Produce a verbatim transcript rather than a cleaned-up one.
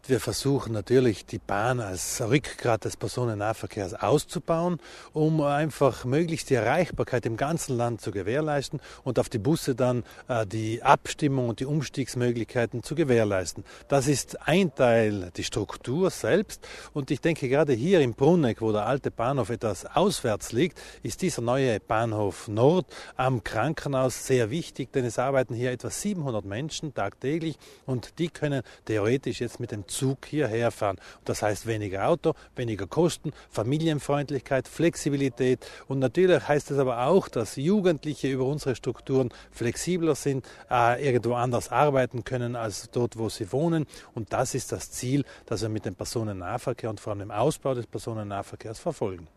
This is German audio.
Wir versuchen natürlich, die Bahn als Rückgrat des Personennahverkehrs auszubauen, um einfach möglichst die Erreichbarkeit im ganzen Land zu gewährleisten und auf die Busse dann äh, die Abstimmung und die Umstiegsmöglichkeiten zu gewährleisten. Das ist ein Teil, die Struktur selbst. Und ich denke, gerade hier im Bruneck, wo der alte Bahnhof etwas auswärts liegt, ist dieser neue Bahnhof Nord am Krankenhaus sehr wichtig, denn es arbeiten hier etwa siebenhundert Menschen tagtäglich und die können theoretisch jetzt mit dem Zug hierher fahren. Das heißt weniger Auto, weniger Kosten, Familienfreundlichkeit, Flexibilität und natürlich heißt es aber auch, dass Jugendliche über unsere Strukturen flexibler sind, äh, irgendwo anders arbeiten können als dort, wo sie wohnen und das ist das Ziel, das wir mit dem Personennahverkehr und vor allem dem Ausbau des Personennahverkehrs verfolgen.